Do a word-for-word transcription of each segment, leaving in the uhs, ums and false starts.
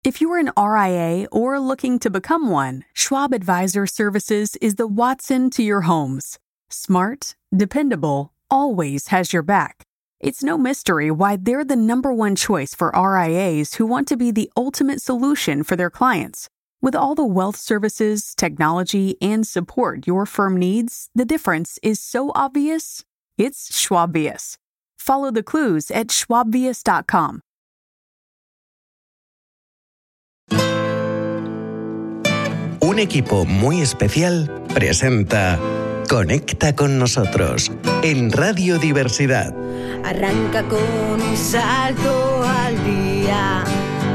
If you're an R I A or looking to become one, Schwab Advisor Services is the Watson to your homes. Smart, dependable, always has your back. It's no mystery why they're the number one choice for R I As who want to be the ultimate solution for their clients. With all the wealth services, technology, and support your firm needs, the difference is so obvious, it's Schwabious. Follow the clues at schwabvious dot com. Un equipo muy especial presenta Conecta con nosotros en Radio Diversidad. Arranca con un salto al día.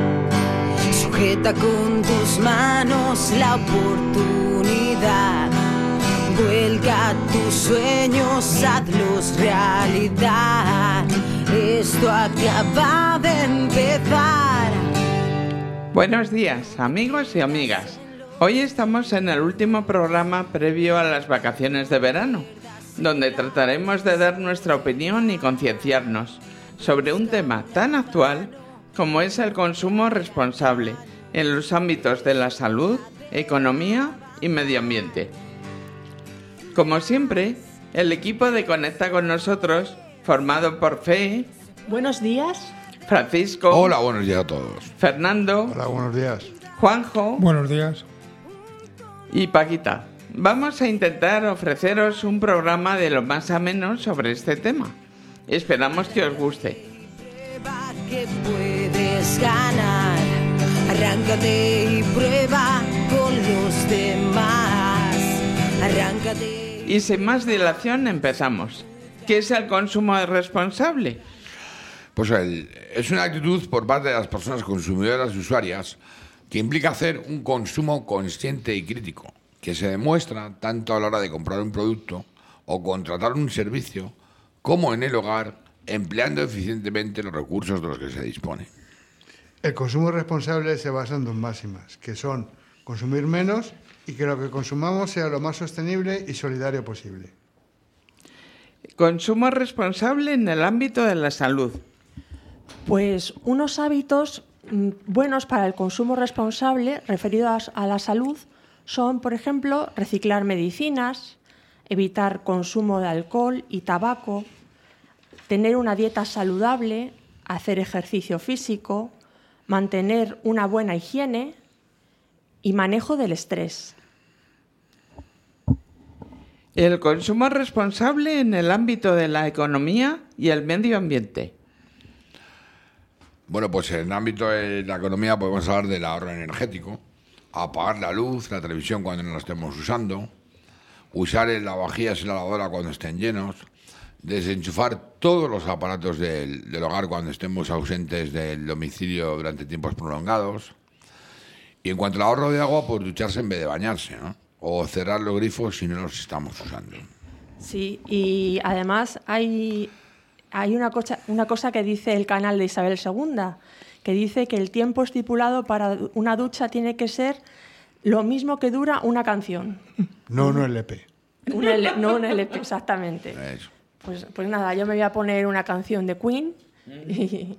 Sujeta con tus manos la oportunidad. Vuelca tus sueños, hazlos realidad. Esto acaba de empezar. Buenos días, amigos y amigas. Hoy estamos en el último programa previo a las vacaciones de verano, donde trataremos de dar nuestra opinión y concienciarnos sobre un tema tan actual como es el consumo responsable en los ámbitos de la salud, economía y medio ambiente. Como siempre, el equipo de Conecta con nosotros, formado por Fe. Buenos días. Francisco. Hola, buenos días a todos. Fernando. Hola, buenos días. Juanjo. Buenos días. Y Paquita. Vamos a intentar ofreceros un programa de lo más ameno sobre este tema. Esperamos que os guste. Que puedes ganar. Arráncate y prueba con los demás. Arráncate. Y sin más dilación empezamos. ¿Qué es el consumo responsable? Pues el, es una actitud por parte de las personas consumidoras y usuarias que implica hacer un consumo consciente y crítico, que se demuestra tanto a la hora de comprar un producto o contratar un servicio, como en el hogar, empleando eficientemente los recursos de los que se dispone. El consumo responsable se basa en dos máximas, que son consumir menos y que lo que consumamos sea lo más sostenible y solidario posible. Consumo responsable en el ámbito de la salud. Pues unos hábitos mm, buenos para el consumo responsable referidos a la salud son, por ejemplo, reciclar medicinas, evitar consumo de alcohol y tabaco, tener una dieta saludable, hacer ejercicio físico, mantener una buena higiene y manejo del estrés. El consumo responsable en el ámbito de la economía y el medio ambiente. Bueno, pues en el ámbito de la economía podemos hablar del ahorro energético, apagar la luz, la televisión cuando no la estemos usando, usar el lavavajillas y la lavadora cuando estén llenos, desenchufar todos los aparatos del, del hogar cuando estemos ausentes del domicilio durante tiempos prolongados. Y en cuanto al ahorro de agua, pues ducharse en vez de bañarse, ¿no? O cerrar los grifos si no los estamos usando. Sí, y además hay, hay una, cosa, una cosa que dice el canal de Isabel segunda, que dice que el tiempo estipulado para una ducha tiene que ser lo mismo que dura una canción. No un L P. Un L, no un L P, exactamente. Eso. Pues, pues nada, yo me voy a poner una canción de Queen y, y,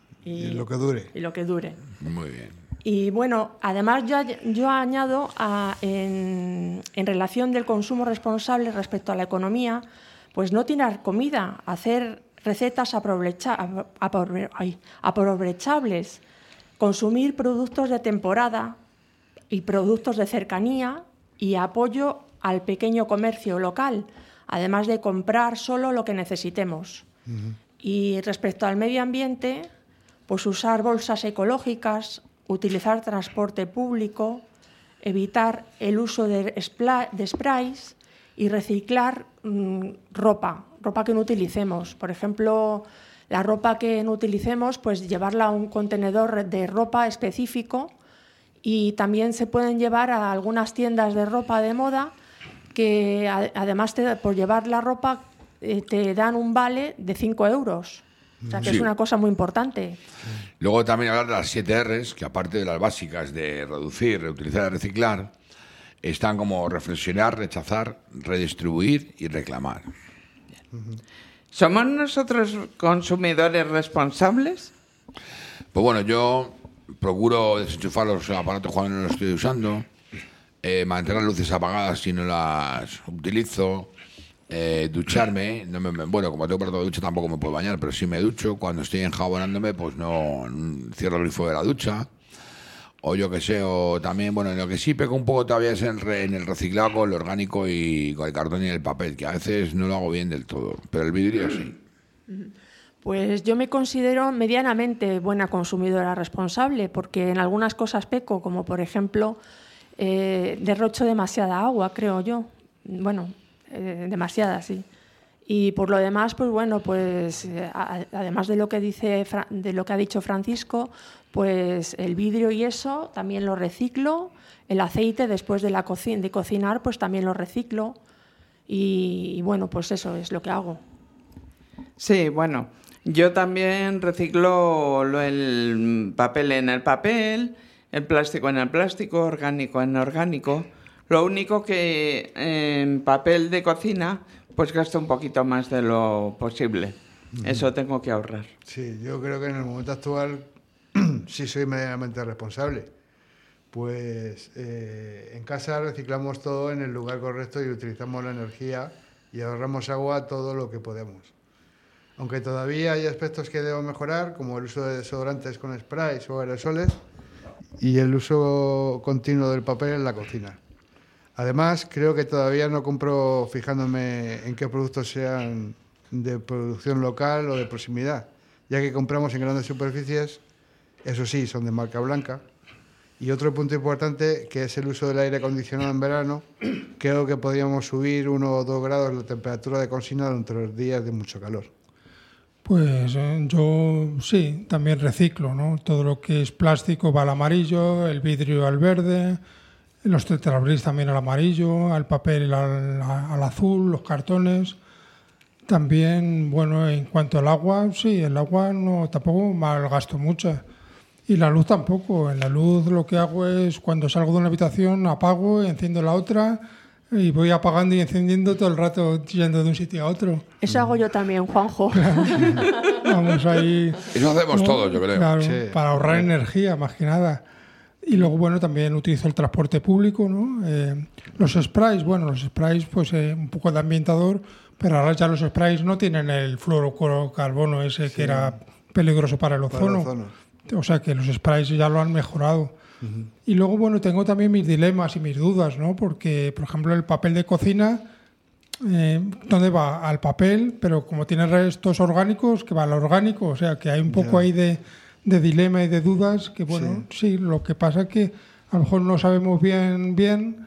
Y lo que dure. Y lo que dure. Muy bien. Y bueno, además yo, yo añado a, en, en relación del consumo responsable respecto a la economía, pues no tirar comida, hacer recetas aprovecha, aprove, ay, aprovechables, consumir productos de temporada y productos de cercanía y apoyo al pequeño comercio local, además de comprar solo lo que necesitemos. Uh-huh. Y respecto al medio ambiente, pues usar bolsas ecológicas, utilizar transporte público, evitar el uso de, spla- de sprays y reciclar mmm, ropa, ropa que no utilicemos. Por ejemplo, la ropa que no utilicemos, pues llevarla a un contenedor de ropa específico, y también se pueden llevar a algunas tiendas de ropa de moda que a- además te, por llevar la ropa eh, te dan un vale de cinco euros. O sea, que sí. Es una cosa muy importante. Luego también hablar de las siete R's, que aparte de las básicas de reducir, reutilizar y reciclar, están como reflexionar, rechazar, redistribuir y reclamar. ¿Somos nosotros consumidores responsables? Pues bueno, yo procuro desenchufar los aparatos cuando no los estoy usando, eh, mantener las luces apagadas si no las utilizo, eh, ducharme. No me, me, bueno, como tengo aparato de ducha tampoco me puedo bañar, pero sí me ducho. Cuando estoy enjabonándome, pues no cierro el grifo de la ducha. O yo que sé, o también, bueno, en lo que sí peco un poco todavía es en, re, en el reciclado con el orgánico y con el cartón y el papel, que a veces no lo hago bien del todo, pero el vidrio sí. Pues yo me considero medianamente buena consumidora responsable, porque en algunas cosas peco, como por ejemplo, eh, derrocho demasiada agua, creo yo. Bueno, eh, demasiada, sí. Y por lo demás, pues bueno, pues eh, a, además de lo que dice, de lo que ha dicho Francisco, pues el vidrio y eso también lo reciclo, el aceite después de la coci- de cocinar, pues también lo reciclo y, y bueno, pues eso es lo que hago. Sí, bueno, yo también reciclo lo, el papel en el papel, el plástico en el plástico, orgánico en orgánico. Lo único que en papel de cocina pues gasto un poquito más de lo posible. Uh-huh. Eso tengo que ahorrar. Sí, yo creo que en el momento actual sí soy medianamente responsable. Pues eh, en casa reciclamos todo en el lugar correcto y utilizamos la energía y ahorramos agua todo lo que podemos. Aunque todavía hay aspectos que debo mejorar, como el uso de desodorantes con sprays o aerosoles y el uso continuo del papel en la cocina. Además, creo que todavía no compro fijándome en qué productos sean de producción local o de proximidad, ya que compramos en grandes superficies, eso sí, son de marca blanca. Y otro punto importante, que es el uso del aire acondicionado en verano, creo que podríamos subir uno o dos grados la temperatura de cocina durante los días de mucho calor. Pues eh, yo sí, también reciclo, ¿no? Todo lo que es plástico va al amarillo, el vidrio al verde, los tetrabricks también al amarillo, al papel al, al azul, los cartones. También, bueno, en cuanto al agua, sí, el agua no tampoco malgasto mucha. Y la luz tampoco. En la luz lo que hago es, cuando salgo de una habitación, apago, enciendo la otra y voy apagando y encendiendo todo el rato, yendo de un sitio a otro. Eso hago yo también, Juanjo. Claro. Vamos ahí. Eso hacemos ¿no? todos, yo creo. Claro, sí. Para ahorrar sí. energía, más que nada. Y luego, bueno, también utilizo el transporte público, ¿no? Eh, los sprays, bueno, los sprays, pues eh, un poco de ambientador, pero ahora ya los sprays no tienen el fluorocarbono ese sí. que era peligroso para el ozono. Para el ozono. O sea que los sprays ya lo han mejorado. Uh-huh. Y luego, bueno, tengo también mis dilemas y mis dudas, ¿no? Porque, por ejemplo, el papel de cocina, eh, ¿dónde va? Al papel, pero como tiene restos orgánicos, que va al orgánico. O sea que hay un poco yeah. ahí de... de dilema y de dudas, que bueno, sí. sí, lo que pasa es que a lo mejor no sabemos bien, bien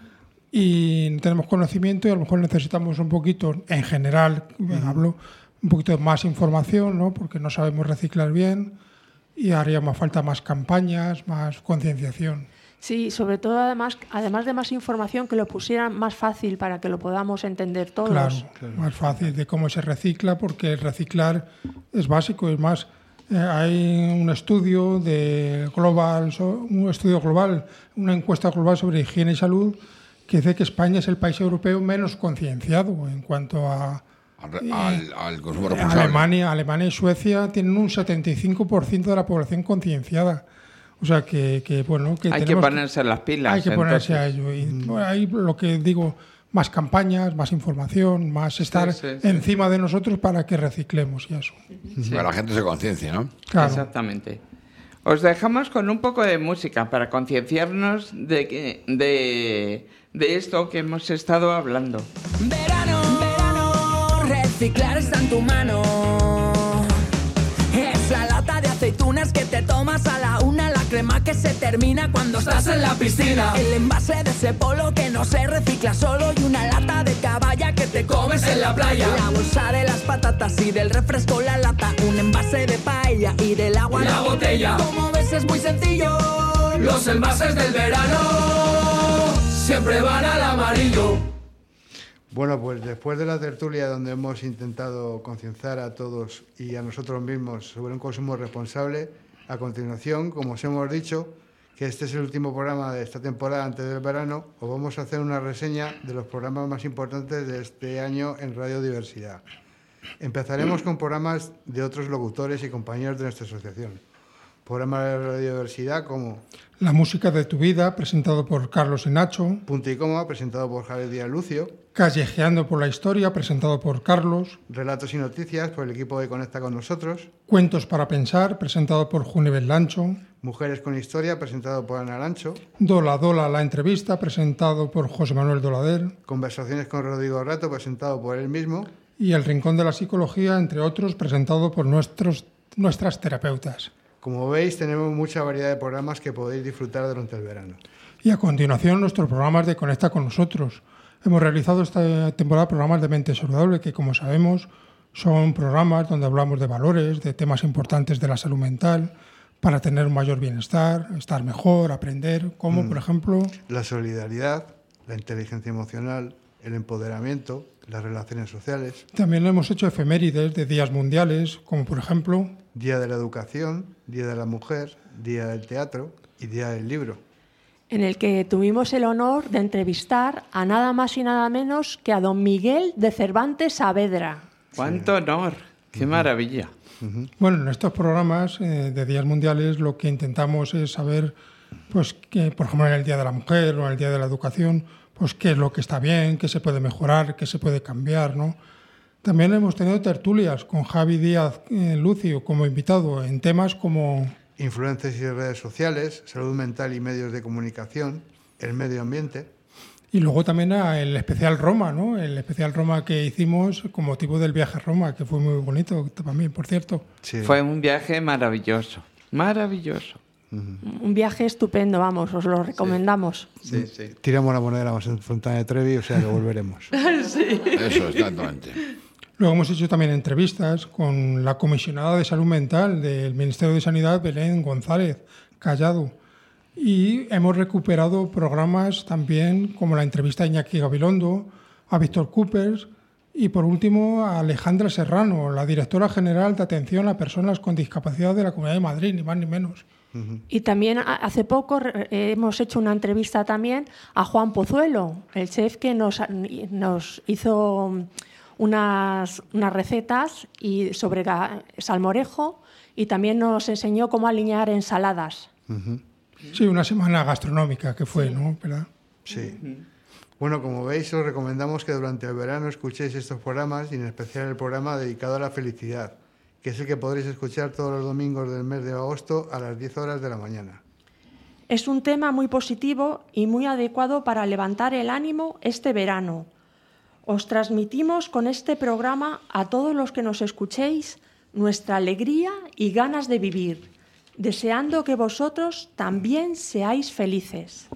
y no tenemos conocimiento y a lo mejor necesitamos un poquito, en general, uh-huh. hablo, un poquito más información, ¿no? Porque no sabemos reciclar bien y haría más falta más campañas, más concienciación. Sí, sobre todo además, además de más información, que lo pusieran más fácil para que lo podamos entender todos. Claro, claro. Más fácil de cómo se recicla, porque reciclar es básico, es más... Eh, hay un estudio de global, un estudio global, una encuesta global sobre higiene y salud que dice que España es el país europeo menos concienciado en cuanto a al, eh, al, al consumo responsable. Alemania, Alemania y Suecia tienen un setenta y cinco por ciento de la población concienciada. O sea que, que bueno, que hay que ponerse las pilas. Hay que entonces. ponerse a ello. Y mm. bueno, ahí lo que digo, más campañas, más información, más estar sí, sí, sí. encima de nosotros para que reciclemos y eso. Sí. Para que la gente se conciencie, ¿no? Claro. Exactamente. Os dejamos con un poco de música para concienciarnos de, que, de, de esto que hemos estado hablando. Verano, verano, reciclar está en tu mano. Esa lata de aceitunas que te tomas a la una, la crema que se termina cuando estás en la piscina, el envase de ese polo que no se recicla solo y una lata de caballa que te comes en la playa, la bolsa de las patatas y del refresco la lata, un envase de paella y del agua la botella. Como ves es muy sencillo, los envases del verano siempre van al amarillo. Bueno, pues después de la tertulia donde hemos intentado concienciar a todos y a nosotros mismos sobre un consumo responsable, a continuación, como os hemos dicho, que este es el último programa de esta temporada antes del verano, os vamos a hacer una reseña de los programas más importantes de este año en Radio Diversidad. Empezaremos con programas de otros locutores y compañeros de nuestra asociación. Programas de radiodiversidad como La música de tu vida, presentado por Carlos y Nacho. Punto y coma, presentado por Javier Díaz Lucio. Callejeando por la historia, presentado por Carlos. Relatos y noticias, por el equipo de Conecta con nosotros. Cuentos para pensar, presentado por Junivel Lancho. Mujeres con historia, presentado por Ana Lancho. Dola Dola, la entrevista, presentado por José Manuel Dolader. Conversaciones con Rodrigo Rato, presentado por él mismo. Y El Rincón de la Psicología, entre otros, presentado por nuestros, nuestras terapeutas. Como veis, tenemos mucha variedad de programas que podéis disfrutar durante el verano. Y a continuación, nuestros programas de Conecta con nosotros. Hemos realizado esta temporada programas de Mente Saludable, que, como sabemos, son programas donde hablamos de valores, de temas importantes de la salud mental, para tener un mayor bienestar, estar mejor, aprender, como, mm. por ejemplo... La solidaridad, la inteligencia emocional, el empoderamiento, las relaciones sociales. También hemos hecho efemérides de días mundiales, como, por ejemplo... Día de la Educación, Día de la Mujer, Día del Teatro y Día del Libro. En el que tuvimos el honor de entrevistar a nada más y nada menos que a don Miguel de Cervantes Saavedra. ¡Cuánto honor! ¡Qué uh-huh. maravilla! Uh-huh. Bueno, en estos programas eh, de días mundiales lo que intentamos es saber, pues, que, por ejemplo, en el Día de la Mujer o en el Día de la Educación, pues qué es lo que está bien, qué se puede mejorar, qué se puede cambiar, ¿no? También hemos tenido tertulias con Javi Díaz eh, Lucio como invitado en temas como... Influencias y redes sociales, salud mental y medios de comunicación, el medio ambiente. Y luego también el especial Roma, ¿no? El especial Roma que hicimos con motivo del viaje a Roma, que fue muy bonito también, por cierto. Sí. Fue un viaje maravilloso, maravilloso. Uh-huh. Un viaje estupendo, vamos, os lo recomendamos. Sí, sí. sí. Tiramos la moneda en Fontana de Trevi, o sea que volveremos. Sí. Eso, exactamente. Luego hemos hecho también entrevistas con la comisionada de salud mental del Ministerio de Sanidad, Belén González Callado. Y hemos recuperado programas también como la entrevista a Iñaki Gabilondo, a Víctor Coopers y, por último, a Alejandra Serrano, la directora general de atención a personas con discapacidad de la Comunidad de Madrid, ni más ni menos. Uh-huh. Y también hace poco eh, hemos hecho una entrevista también a Juan Pozuelo, el chef que nos, nos hizo... Unas, unas recetas y sobre salmorejo y también nos enseñó cómo alinear ensaladas. Uh-huh. Sí, una semana gastronómica que fue, sí. ¿no? ¿Verdad? Sí. Uh-huh. Bueno, como veis, os recomendamos que durante el verano escuchéis estos programas y en especial el programa dedicado a la felicidad, que es el que podréis escuchar todos los domingos del mes de agosto a las diez horas de la mañana. Es un tema muy positivo y muy adecuado para levantar el ánimo este verano. Os transmitimos con este programa a todos los que nos escuchéis nuestra alegría y ganas de vivir, deseando que vosotros también seáis felices.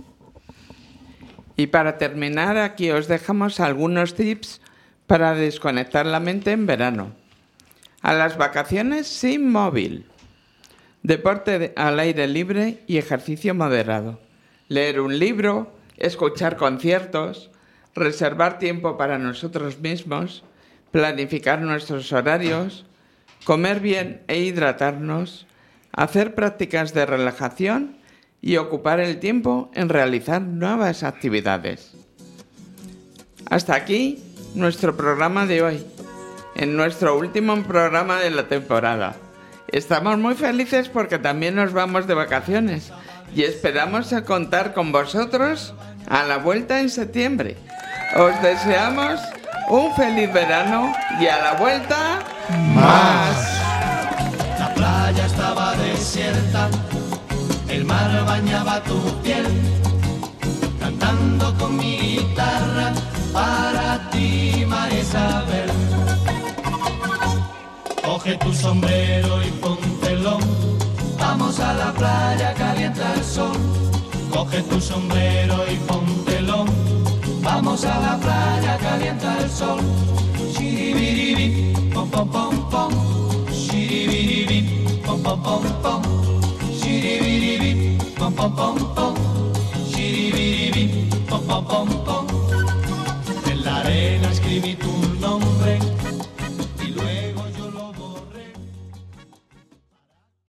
Y para terminar, aquí os dejamos algunos tips para desconectar la mente en verano. A las vacaciones sin móvil. Deporte de, al aire libre y ejercicio moderado. Leer un libro, escuchar conciertos, reservar tiempo para nosotros mismos, planificar nuestros horarios, comer bien e hidratarnos, hacer prácticas de relajación y ocupar el tiempo en realizar nuevas actividades. Hasta aquí nuestro programa de hoy, en nuestro último programa de la temporada. Estamos muy felices porque también nos vamos de vacaciones y esperamos a contar con vosotros a la vuelta en septiembre. Os deseamos un feliz verano y a la vuelta más. La playa estaba desierta, el mar bañaba tu piel, cantando con mi guitarra para ti, María Isabel. Coge tu sombrero y póntelo, vamos a la playa, calienta el sol. Coge tu sombrero y póntelo, vamos a la playa, calienta el sol. Shiribiribi, pom pom pom pom. Shiribiribi, pom pom pom pom. Shiribiribi, pom pom pom pom. Shiribiribi, pom pom pom pom. En la arena escribí